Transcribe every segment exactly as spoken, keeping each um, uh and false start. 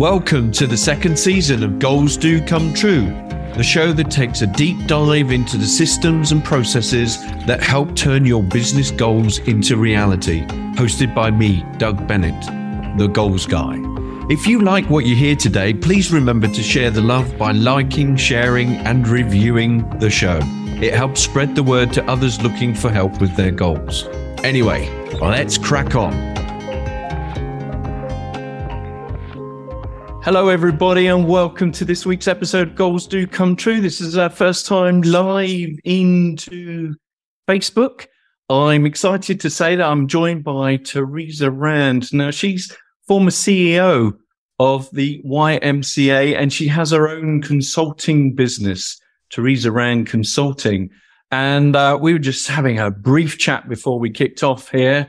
Welcome to the second season of Goals Do Come True, the show that takes a deep dive into the systems and processes that help turn your business goals into reality. Hosted by me, Doug Bennett, the Goals Guy. If you like what you hear today, please remember to share the love by liking, sharing, and reviewing the show. It helps spread the word to others looking for help with their goals. Anyway, let's crack on. Hello, everybody, and welcome to this week's episode of Goals Do Come True. This is our first time live into Facebook. I'm excited to say that I'm joined by Teresa Rand. Now, she's former C E O of the Y M C A, and she has her own consulting business, Teresa Rand Consulting. And uh, we were just having a brief chat before we kicked off here,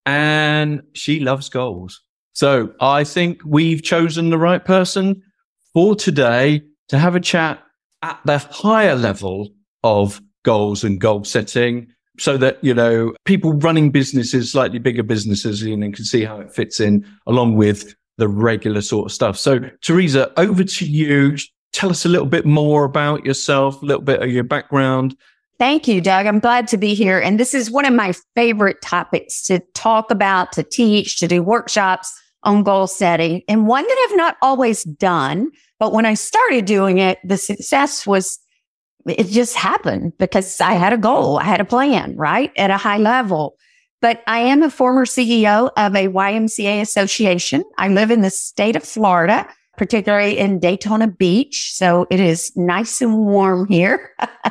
and she loves goals. So I think we've chosen the right person for today to have a chat at the higher level of goals and goal setting so that, you know, people running businesses, slightly bigger businesses, you know, can see how it fits in along with the regular sort of stuff. So Teresa, over to you. Tell us a little bit more about yourself, a little bit of your background. Thank you, Doug. I'm glad to be here. And this is one of my favorite topics to talk about, to teach, to do workshops on goal setting, and one that I've not always done. But when I started doing it, the success was, it just happened because I had a goal. I had a plan, right? At a high level. But I am a former C E O of a Y M C A association. I live in the state of Florida, particularly in Daytona Beach. So it is nice and warm here,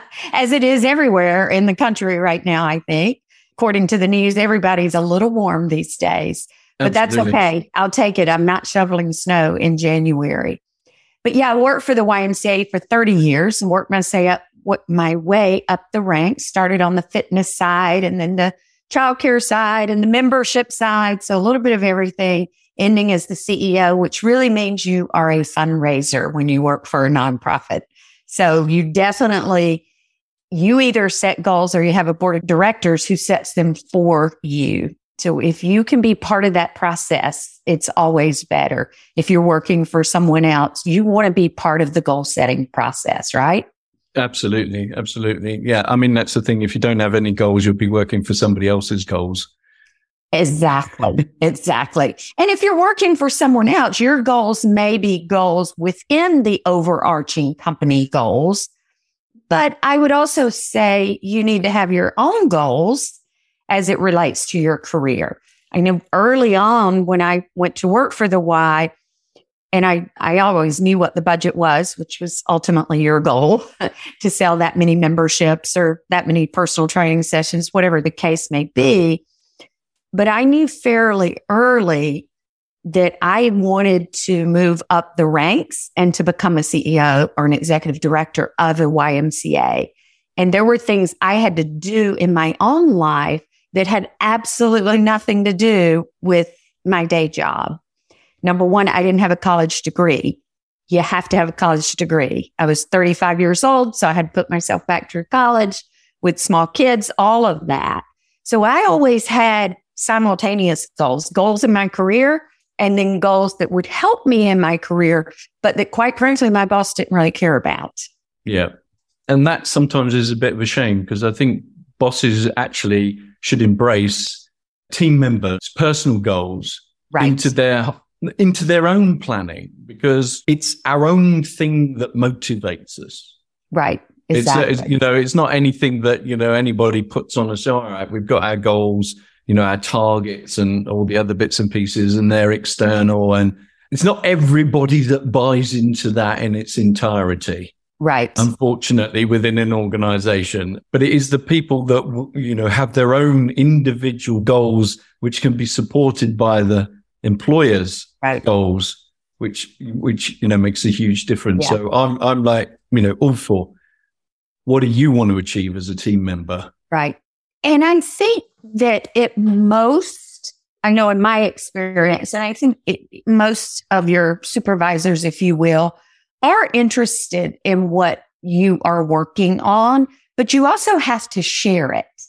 as it is everywhere in the country right now, I think. According to the news, everybody's a little warm these days. But Absolutely. That's okay. I'll take it. I'm not shoveling snow in January. But yeah, I worked for the Y M C A for thirty years and worked my, say up, what, my way up the ranks. Started on the fitness side and then the childcare side and the membership side. So a little bit of everything, ending as the C E O, which really means you are a fundraiser when you work for a nonprofit. So you definitely, you either set goals or you have a board of directors who sets them for you. So if you can be part of that process, it's always better. If you're working for someone else, you want to be part of the goal setting process, right? Absolutely. Absolutely. Yeah. I mean, that's the thing. If you don't have any goals, you'll be working for somebody else's goals. Exactly. Exactly. And if you're working for someone else, your goals may be goals within the overarching company goals. But I would also say you need to have your own goals as it relates to your career. I know early on when I went to work for the Y, and I, I always knew what the budget was, which was ultimately your goal to sell that many memberships or that many personal training sessions, whatever the case may be. But I knew fairly early that I wanted to move up the ranks and to become a C E O or an executive director of a Y M C A. And there were things I had to do in my own life that had absolutely nothing to do with my day job. Number one, I didn't have a college degree. You have to have a college degree. I was thirty-five years old, so I had to put myself back through college with small kids, all of that. So I always had simultaneous goals, goals in my career, and then goals that would help me in my career, but that quite frankly, my boss didn't really care about. Yeah. And that sometimes is a bit of a shame because I think bosses actually should embrace team members' personal goals right. into their into their own planning because it's our own thing that motivates us. Right. Exactly. It's, it's you know, it's not anything that, you know, anybody puts on us. All right, we've got our goals, you know, our targets and all the other bits and pieces, and they're external. And it's not everybody that buys into that in its entirety. Right. Unfortunately, within an organization, but it is the people that, you know, have their own individual goals, which can be supported by the employer's right. goals, which, which, you know, makes a huge difference. Yeah. So I'm, I'm like, you know, all for what do you want to achieve as a team member? Right. And I think that it most, I know in my experience, and I think it, most of your supervisors, if you will, are interested in what you are working on, but you also have to share it.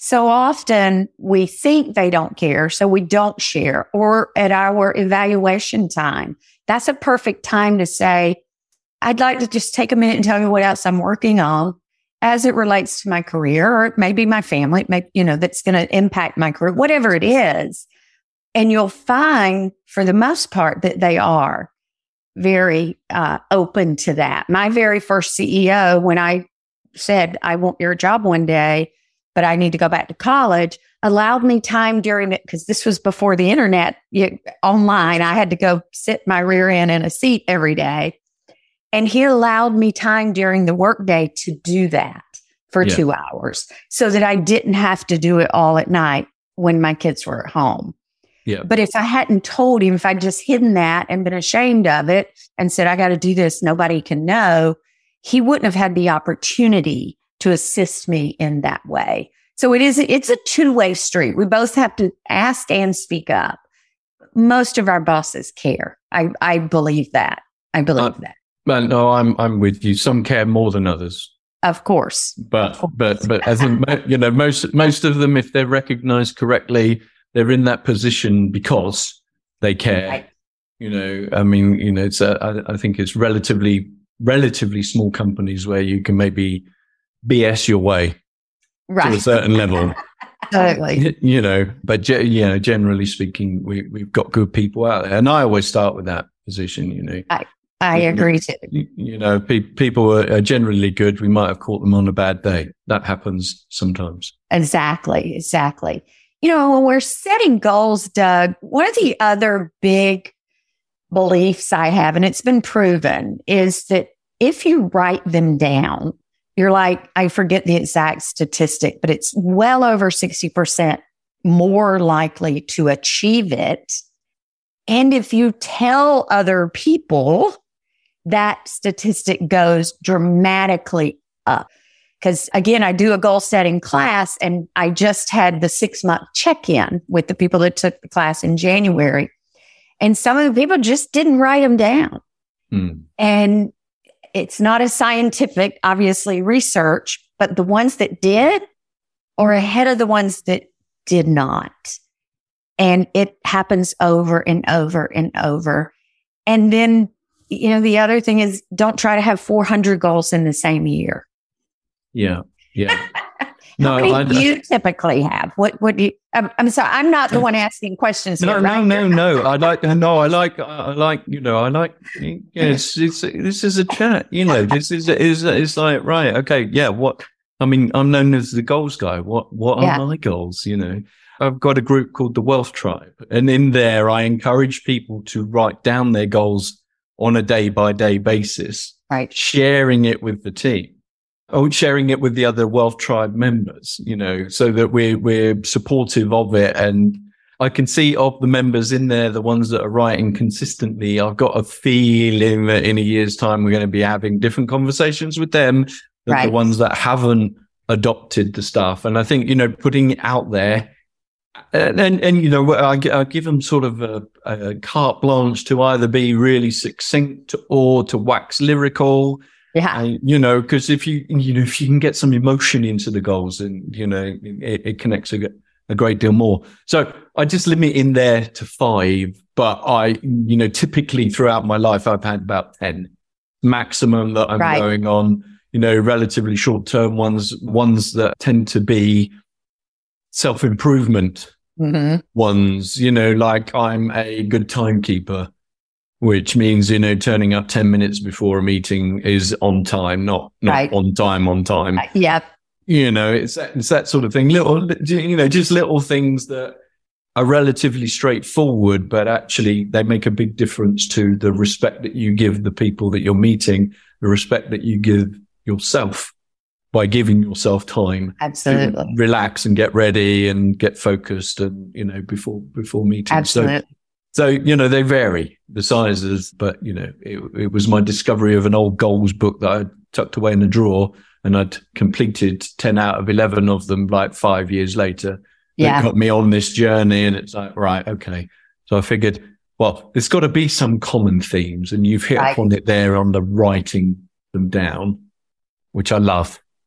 So often we think they don't care, so we don't share. Or at our evaluation time, that's a perfect time to say, I'd like to just take a minute and tell you what else I'm working on as it relates to my career, or maybe my family, maybe, you know, that's going to impact my career, whatever it is. And you'll find for the most part that they are very uh, open to that. My very first C E O, when I said, I want your job one day, but I need to go back to college, allowed me time during it, because this was before the internet, you, online. I had to go sit my rear end in a seat every day. And he allowed me time during the workday to do that for yeah. two hours so that I didn't have to do it all at night when my kids were at home. Yeah. But if I hadn't told him, if I'd just hidden that and been ashamed of it and said, I got to do this, nobody can know, he wouldn't have had the opportunity to assist me in that way. So it is, it's a two-way street. We both have to ask and speak up. Most of our bosses care. I, I believe that. I believe uh, that. Well, no, I'm, I'm with you. Some care more than others. Of course. But, of course. but, but as in, you know, most, most of them, if they're recognized correctly, they're in that position because they care. Right. You know, I mean, you know, it's, a, I, I think it's relatively, relatively small companies where you can maybe B S your way right. to a certain level. Totally. You know, but, you know, generally speaking, we, we've got good people out there. And I always start with that position, you know. I, I agree too. You, you know, pe- people are, are generally good. We might have caught them on a bad day. That happens sometimes. Exactly. Exactly. You know, when we're setting goals, Doug, one of the other big beliefs I have, and it's been proven, is that if you write them down, you're like, I forget the exact statistic, but it's well over sixty percent more likely to achieve it. And if you tell other people, that statistic goes dramatically up. Because again, I do a goal setting class, and I just had the six month check-in with the people that took the class in January. And some of the people just didn't write them down. Mm. And it's not a scientific, obviously, research, but the ones that did are ahead of the ones that did not. And it happens over and over and over. And then, you know, the other thing is, don't try to have four hundred goals in the same year. Yeah. Yeah. No, How many I, do you typically have? What, what do you, I'm, I'm sorry, I'm not the one asking questions. No, here, no, right? no, no. I like, no, I like, I like, you know, I like, yeah, it's, it's, this is a chat, you know, this is, is, it's like, right. Okay. Yeah. What, I mean, I'm known as the goals guy. What, what yeah. are my goals? You know, I've got a group called the Wealth Tribe, and in there, I encourage people to write down their goals on a day by day basis, right? Sharing it with the team. Oh, sharing it with the other Wealth Tribe members, you know, so that we're, we're supportive of it. And I can see of the members in there, the ones that are writing consistently, I've got a feeling that in a year's time, we're going to be having different conversations with them than right. the ones that haven't adopted the stuff. And I think, you know, putting it out there and, and, and you know, I, I give them sort of a, a carte blanche to either be really succinct or to wax lyrical. Yeah. Uh, you know, because if you, you know, if you can get some emotion into the goals, and, you know, it, it connects a, a great deal more. So I just limit in there to five, but I, you know, typically throughout my life, I've had about ten maximum that I'm right. going on, you know, relatively short term ones, ones that tend to be self-improvement mm-hmm. ones, you know, like I'm a good timekeeper. Which means, you know, turning up ten minutes before a meeting is on time, not, not right. on time, on time. Uh, yeah. You know, it's that, it's that sort of thing. Little, you know, just little things that are relatively straightforward, but actually they make a big difference to the respect that you give the people that you're meeting, the respect that you give yourself by giving yourself time. Absolutely. To relax and get ready and get focused and, you know, before, before meetings. Absolutely. So, So, you know, they vary, the sizes, but, you know, it, it was my discovery of an old goals book that I tucked away in a drawer, and I'd completed ten out of eleven of them like five years later. Yeah. That got me on this journey, and it's like, right, okay. So I figured, well, there's got to be some common themes, and you've hit right. upon it there on the writing them down, which I love.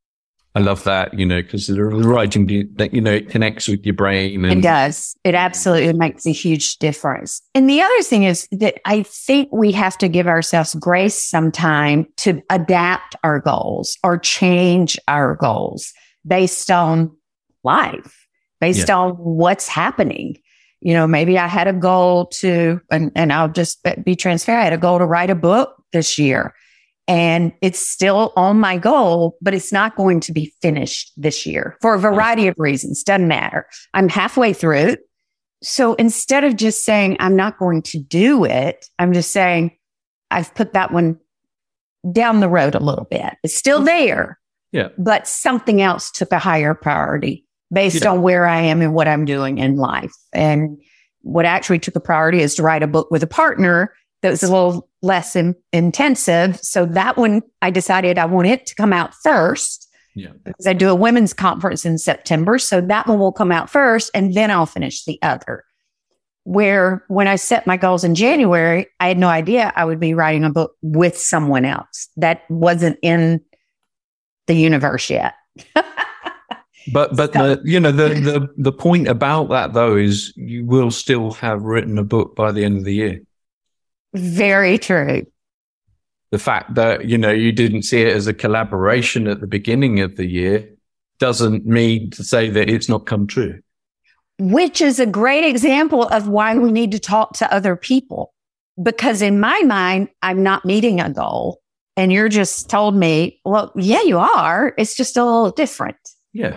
I love that, you know, because the writing, that you know, it connects with your brain. And- it does. It absolutely makes a huge difference. And the other thing is that I think we have to give ourselves grace sometime to adapt our goals or change our goals based on life, based yeah. on what's happening. You know, maybe I had a goal to, and, and I'll just be transparent, I had a goal to write a book this year. And it's still on my goal, but it's not going to be finished this year for a variety of reasons. Doesn't matter. I'm halfway through. So instead of just saying, I'm not going to do it, I'm just saying, I've put that one down the road a little bit. It's still there. Yeah. But something else took a higher priority based yeah. on where I am and what I'm doing in life. And what actually took a priority is to write a book with a partner that was a little less in, intensive. So that one, I decided I want it to come out first. Yeah. Because I do a women's conference in September. So that one will come out first and then I'll finish the other. Where when I set my goals in January, I had no idea I would be writing a book with someone else. That wasn't in the universe yet. But but so, the you know the, the the point about that though is you will still have written a book by the end of the year. Very true. The fact that, you know, you didn't see it as a collaboration at the beginning of the year doesn't mean to say that it's not come true. Which is a great example of why we need to talk to other people. Because in my mind, I'm not meeting a goal. And you're just told me, well, yeah, you are. It's just a little different. Yeah.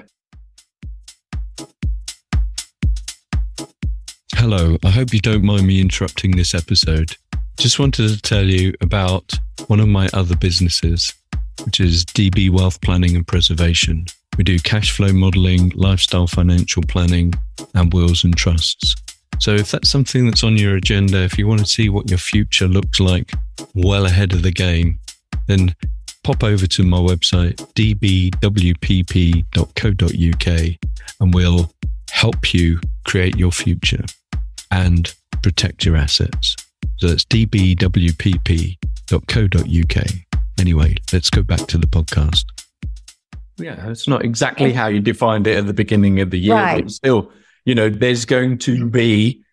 Hello, I hope you don't mind me interrupting this episode. Just wanted to tell you about one of my other businesses, which is D B Wealth Planning and Preservation. We do cash flow modeling, lifestyle financial planning, and wills and trusts. So if that's something that's on your agenda, if you want to see what your future looks like well ahead of the game, then pop over to my website, d b w p p dot co dot u k, and we'll help you create your future and protect your assets. So that's d b w p p dot co dot u k. Anyway, let's go back to the podcast. Yeah, it's not exactly how you defined it at the beginning of the year, right. but still, you know, there's going to be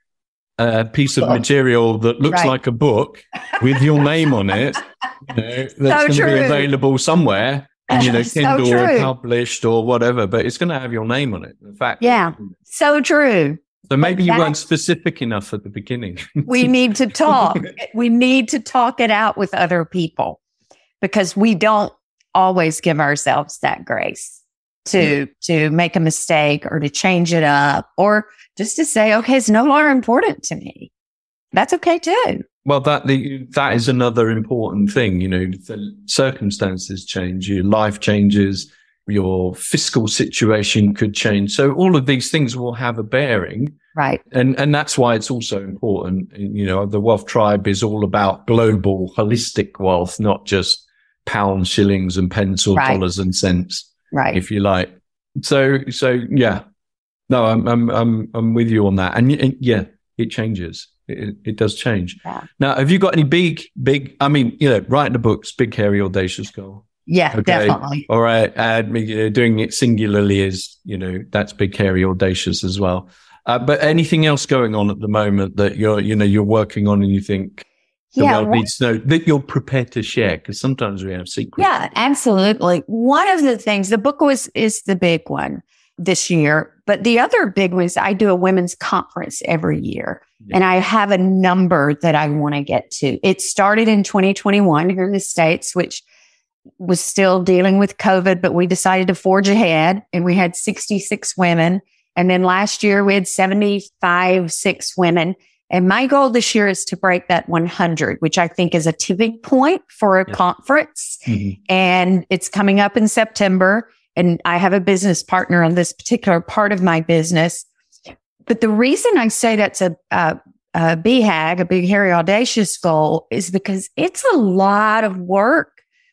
a piece of material that looks right. like a book with your name on it, you know, that's so going true. to be available somewhere, you know, so Kindle or true. published or whatever, but it's going to have your name on it. In fact, yeah, so true. So maybe that, you weren't specific enough at the beginning. We need to talk. We need to talk it out with other people because we don't always give ourselves that grace to, to make a mistake or to change it up or just to say, okay, it's no longer important to me. That's okay too. Well, that the, that is another important thing. You know, the circumstances change, your life changes, your fiscal situation could change. So all of these things will have a bearing. Right. And and that's why it's also important. You know, the Wealth Tribe is all about global, holistic wealth, not just pounds, shillings and pence or right. dollars and cents, right? If you like. So so yeah, no, I'm I'm I'm I'm with you on that. And, and yeah, it changes. It, it does change. Yeah. Now, have you got any big big? I mean, you know, writing the books, big, hairy, audacious goal. Yeah, okay. Definitely. All right. And you know, doing it singularly is, you know, that's big, hairy, audacious as well. Uh, but anything else going on at the moment that you're, you know, you're working on and you think the yeah, world needs to know that you're prepared to share? Because sometimes we have secrets. Yeah, absolutely. One of the things, the book was is the big one this year, but the other big one is I do a women's conference every year. Yeah. And I have a number that I want to get to. It started in twenty twenty-one here in the States, which was still dealing with COVID, but we decided to forge ahead and we had sixty-six women. And then last year we had seventy-five, six women. And my goal this year is to break that one hundred, which I think is a tipping point for a yeah. conference. Mm-hmm. And it's coming up in September. And I have a business partner on this particular part of my business. But the reason I say that's a, a, a B HAG, a big, hairy, audacious goal, is because it's a lot of work,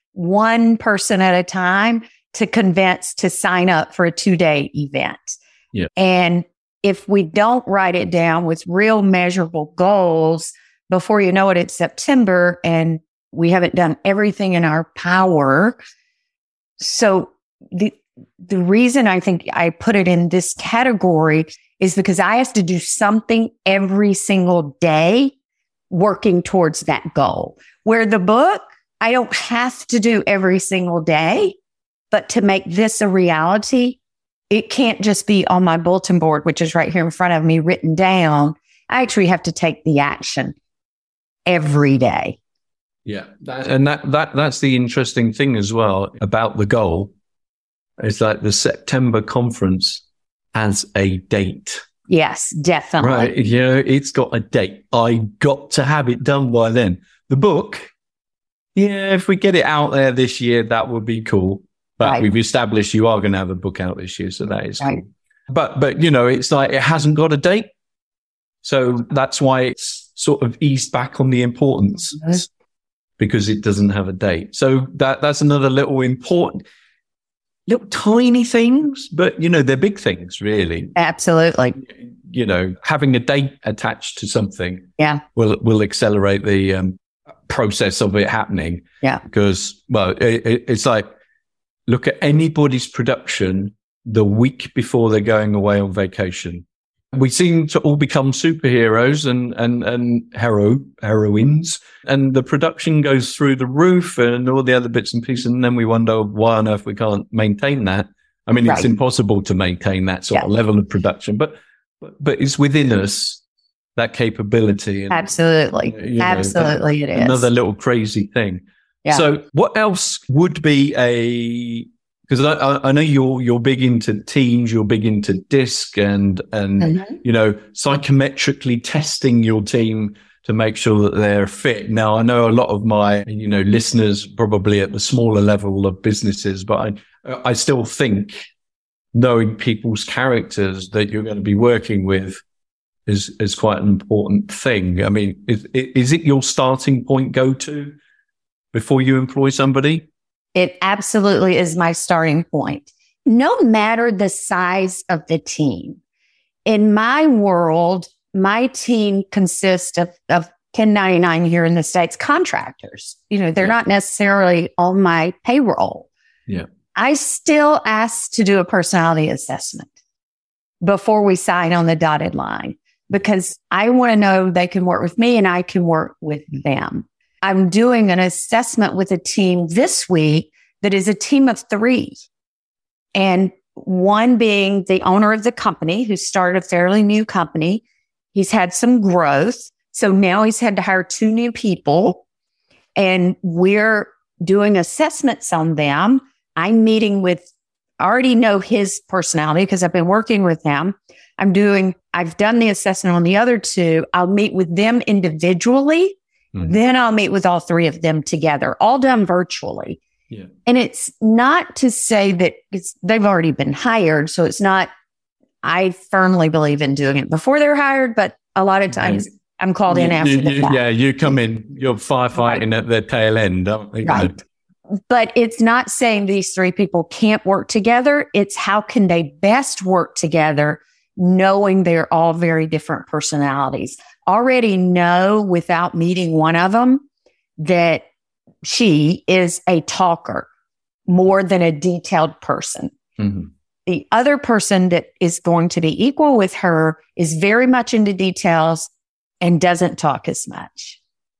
one person at a time, to convince to sign up for a two-day event. Yeah. And if we don't write it down with real measurable goals, before you know it, it's September and we haven't done everything in our power. So the, the reason I think I put it in this category is because I have to do something every single day working towards that goal. Where the book, I don't have to do every single day, but to make this a reality, it can't just be on my bulletin board, which is right here in front of me, written down. I actually have to take the action every day. Yeah. That, and that, that, that's the interesting thing as well about the goal. It's like the September conference has a date. Yes, definitely. Right. You know, it's got a date. I got to have it done by then. The book, yeah, if we get it out there this year, that would be cool. But right. we've established you are going to have a book out this year. So that is right. cool. But, but, you know, it's like it hasn't got a date. So that's why it's sort of eased back on the importance mm-hmm. because it doesn't have a date. So that, that's another little important, little tiny things, but, you know, they're big things, really. Absolutely. You know, having a date attached to something yeah. will will accelerate the um, process of it happening. Yeah. Because, well, it, it's like, look at anybody's production the week before they're going away on vacation. We seem to all become superheroes and, and, and hero, heroines, and the production goes through the roof and all the other bits and pieces. And then we wonder why on earth we can't maintain that. I mean, right. it's impossible to maintain that sort yeah. of level of production, but, but, but it's within us, that capability. And, Absolutely. You know, Absolutely. That, it is. Another little crazy thing. Yeah. So what else would be a, because I, I know you're you're big into teams, you're big into DISC and and mm-hmm. you know psychometrically testing your team to make sure that they're fit. Now I know a lot of my you know listeners probably at the smaller level of businesses, but I I still think knowing people's characters that you're going to be working with is is quite an important thing. I mean, is is it your starting point go to before you employ somebody? It absolutely is my starting point. No matter the size of the team. In my world, my team consists of, of ten ninety-nine here in the States contractors. You know, they're yeah. not necessarily on my payroll. Yeah. I still ask to do a personality assessment before we sign on the dotted line because I want to know they can work with me and I can work with them. I'm doing an assessment with a team this week that is a team of three. And one being the owner of the company who started a fairly new company. He's had some growth. So now he's had to hire two new people and we're doing assessments on them. I'm meeting with, I already know his personality because I've been working with him. I'm doing, I've done the assessment on the other two. I'll meet with them individually. Mm-hmm. Then I'll meet with all three of them together, all done virtually. Yeah. And it's not to say that it's, they've already been hired. So it's not, I firmly believe in doing it before they're hired, but a lot of times I'm called in after you, the you, fact. Yeah, you come in, you're firefighting right. at the tail end, don't you? Right. But it's not saying these three people can't work together. It's how can they best work together, knowing they're all very different personalities. Already know without meeting one of them that she is a talker more than a detailed person. Mm-hmm. The other person that is going to be equal with her is very much into details and doesn't talk as much.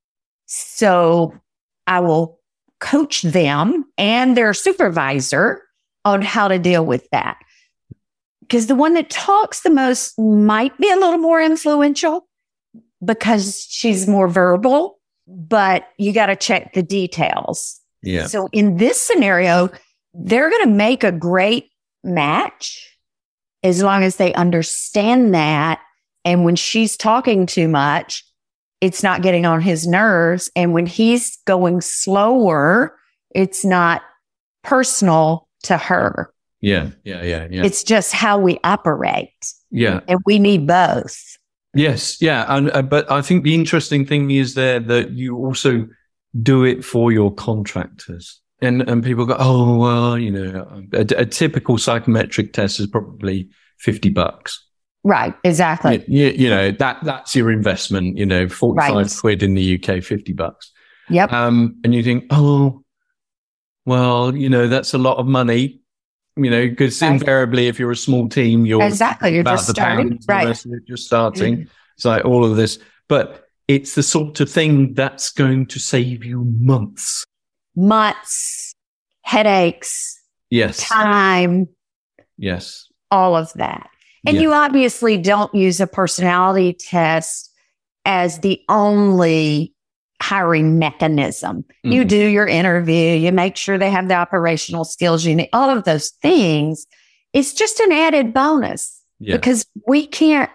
So I will coach them and their supervisor on how to deal with that. Because the one that talks the most might be a little more influential because she's more verbal, but you got to check the details. Yeah. So in this scenario, they're going to make a great match as long as they understand that. And when she's talking too much, it's not getting on his nerves. And when he's going slower, it's not personal to her. Yeah, yeah, yeah, yeah. It's just how we operate. Yeah. And we need both. Yes, yeah. And, uh, but I think the interesting thing is there that you also do it for your contractors. And and people go, oh, well, you know, a, a typical psychometric test is probably fifty bucks. Right, exactly. You, you, you know, that that's your investment, you know, forty-five right. quid in the U K, fifty bucks. Yep. Um, and you think, oh, well, you know, that's a lot of money. You know, because Right. invariably, if you're a small team, you're Exactly. You're about just the starting. pounds, the Right. rest of it just starting. Mhm. It's like all of this, but it's the sort of thing that's going to save you months. Months, headaches, Yes. time, Yes. all of that. And Yeah. you obviously don't use a personality test as the only hiring mechanism. Mhm. You do your interview, you make sure they have the operational skills you need, all of those things. It's just an added bonus Yeah. because we can't.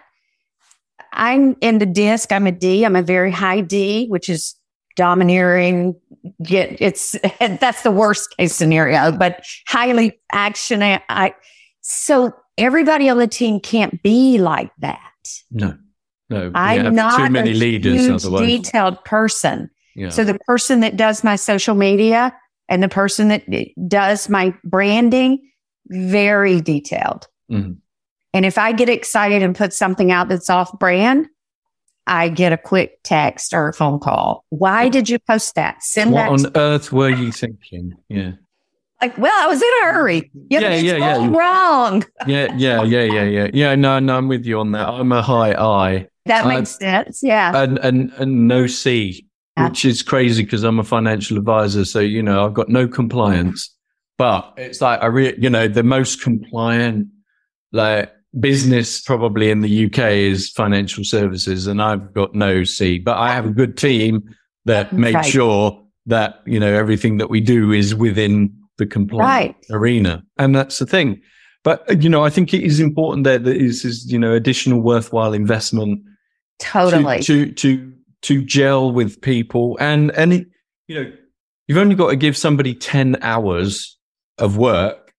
I'm in the disc, I'm a D, I'm a very high D, which is domineering. Get it's that's the worst case scenario, but highly action. I, so everybody on the team can't be like that. No. No. We I'm have not too many a leaders huge, otherwise. detailed person. Yeah. So the person that does my social media and the person that does my branding, very detailed. Mhm. And if I get excited and put something out that's off brand, I get a quick text or a phone call. Why did you post that? Send What that. on to- earth were you thinking? Yeah. like, well, I was in a hurry. You Yeah, it's yeah, yeah. all wrong. Yeah. Yeah. Yeah. Yeah. Yeah. Yeah. No, no, I'm with you on that. I'm a high I. That Uh, makes sense. Yeah. and and and no C, Yeah. which is crazy because I'm a financial advisor. So you know I've got no compliance, but it's like I re- you know the most compliant like business probably in the U K is financial services, and I've got no C. But I have a good team that make Right. sure that you know everything that we do is within the compliant Right. arena, and that's the thing. But you know I think it is important that there is, is you know additional worthwhile investment. Totally. To, to to to gel with people, and and it, you know you've only got to give somebody ten hours of work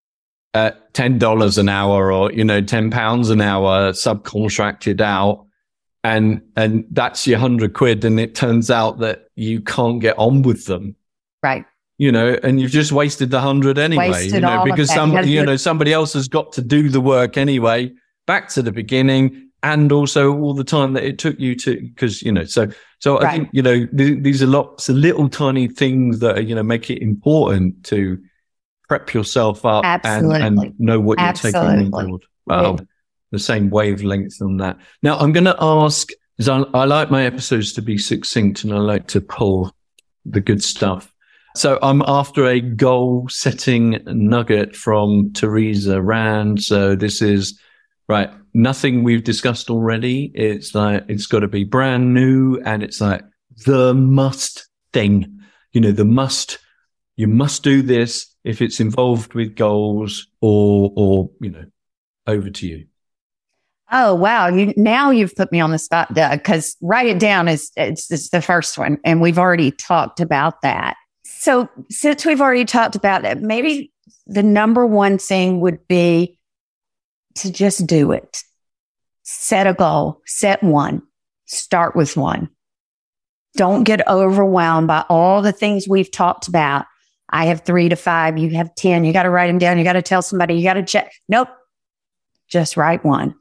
at ten dollars an hour, or you know ten pounds an hour subcontracted out, and and that's your hundred quid, and it turns out that you can't get on with them, right. you know, and you've just wasted the hundred anyway, Wasted you know, all of because that. some You gotta you do it- know somebody else has got to do the work anyway, back to the beginning. And also all the time that it took you to, because, you know, so, so I Right. think, you know, th- these are lots of little tiny things that, are, you know, make it important to prep yourself up and, Absolutely. and know what you're taking on Absolutely. board. Well, the same wavelength on that. Now, I'm going to ask, because I, I like my episodes to be succinct and I like to pull the good stuff. So I'm after a goal setting nugget from Teresa Rand. So this is, right, nothing we've discussed already. It's like, it's got to be brand new, and it's like the must thing, you know, the must, you must do this if it's involved with goals, or, or, you know, over to you. Oh, wow. You, now you've put me on the spot, Doug, because write it down is it's, it's the first one. And we've already talked about that. So since we've already talked about that, maybe the number one thing would be to just do it. Set a goal, set one, start with one. Don't get overwhelmed by all the things we've talked about. I have three to five, you have ten, you got to write them down. You got to tell somebody, you got to check. Nope. Just write one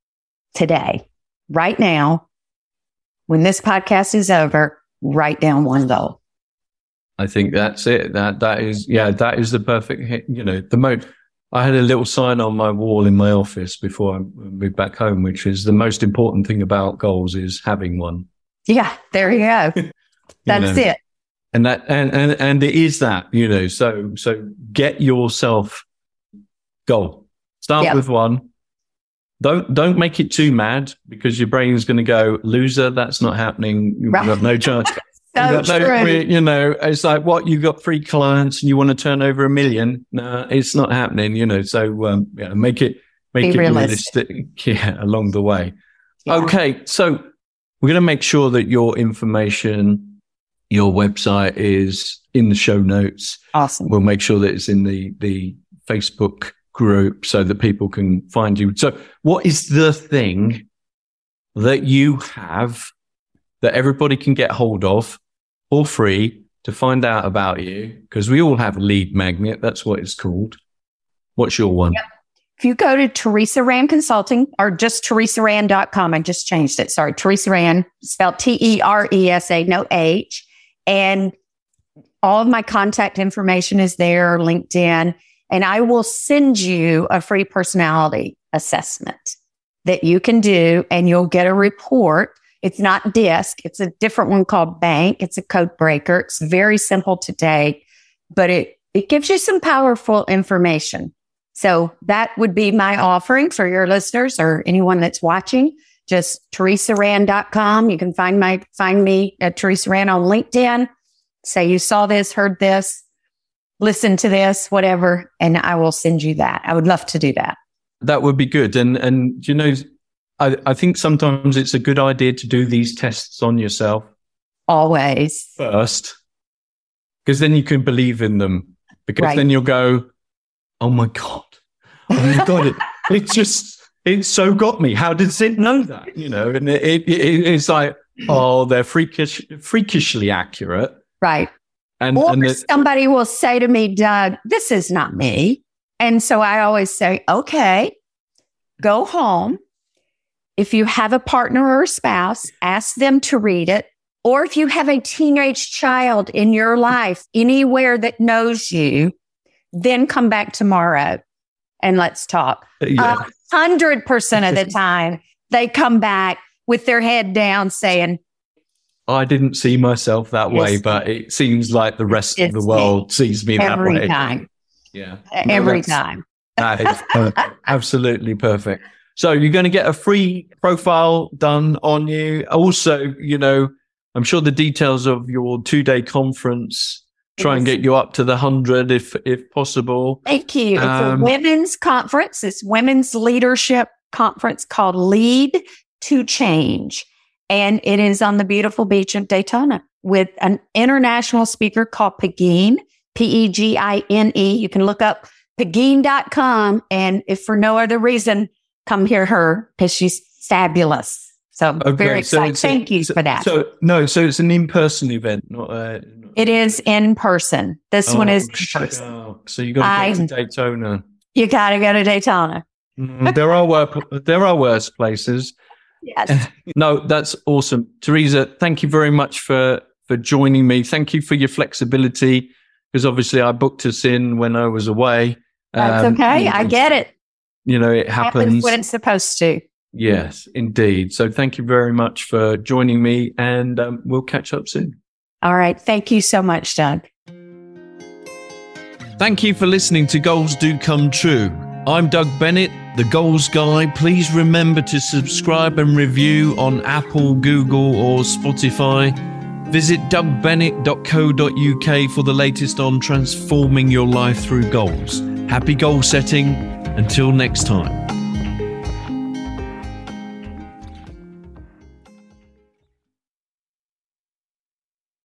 today, right now. When this podcast is over, write down one goal. I think that's it. That, that is, yeah, that is the perfect hit. You know, the most, I had a little sign on my wall in my office before I moved back home, which is the most important thing about goals is having one. Yeah, there you go. That's know. it. And that, and, and, and it is that, you know, so, so get yourself goal. Start Yep. with one. Don't, don't make it too mad, because your brain's going to go, loser, that's not happening. You've Right. got no chance. So You got no- true. you know, it's like, what, you got three clients and you want to turn over a million? No, it's not happening, you know, so, um, yeah, make it, make Be it realistic. realistic. Yeah. Along the way. Yeah. Okay. So we're going to make sure that your information, your website is in the show notes. Awesome. We'll make sure that it's in the, the Facebook group so that people can find you. So what is the thing that you have that everybody can get hold of for free to find out about you? Because we all have a lead magnet. That's what it's called. What's your one? Yep. If you go to Teresa Rand Consulting, or just teresa rand dot com, I just changed it. Sorry. Teresa Rand, spelled T E R E S A, no H. And all of my contact information is there, LinkedIn. and I will send you a free personality assessment that you can do, and you'll get a report. It's not DISC. It's a different one called BANK. It's a code breaker. It's very simple to take, but it, it gives you some powerful information. So that would be my offering for your listeners or anyone that's watching. Just Teresa Rand dot com. You can find my, find me at Teresa Rand on LinkedIn. Say you saw this, heard this, listen to this, whatever, and I will send you that. I would love to do that. That would be good. And, and you know, I, I think sometimes it's a good idea to do these tests on yourself. Always. First. Because then you can believe in them. Because right. then you'll go, oh my God. Oh my God. It, it just, it so got me. How does it know that? You know, and it, it, it it's like, oh, they're freakish, freakishly accurate. Right. And, or and somebody will say to me, Doug, this is not me. And so I always say, okay, go home. If you have a partner or a spouse, ask them to read it. Or if you have a teenage child in your life, anywhere that knows you, then come back tomorrow and let's talk. A yeah. hundred percent of the time, they come back with their head down saying, I didn't see myself that way, but it seems like the rest of the world sees me that way. Every time. Yeah. Every time. That is perfect. Absolutely perfect. So you're going to get a free profile done on you. Also, you know, I'm sure the details of your two-day conference, try and get you up to the hundred if if possible. Thank you. It's um, a women's conference. It's women's leadership conference called Lead to Change. And it is on the beautiful beach of Daytona with an international speaker called Pegine, P E G I N E. You can look up Pegine dot com. And if for no other reason, come hear her because she's fabulous. So I'm okay, very excited. So Thank you so, for that. So no, so it's an in-person event, not a... It is in person. This oh, one is in person. Oh, so you got to go to Daytona. You got to go to Daytona. Mm, there are worse, there are worse places. Yes. No, that's awesome. Teresa, thank you very much for, for joining me. Thank you for your flexibility, because obviously I booked us in when I was away. That's um, okay. I get it. You know, it happens. happens when it's supposed to. Yes, indeed. So thank you very much for joining me, and um, we'll catch up soon. All right. Thank you so much, Doug. Thank you for listening to Goals Do Come True. I'm Doug Bennett, the Goals Guy. Please remember to subscribe and review on Apple, Google, or Spotify. Visit doug bennett dot co dot uk for the latest on transforming your life through goals. Happy goal setting. Until next time.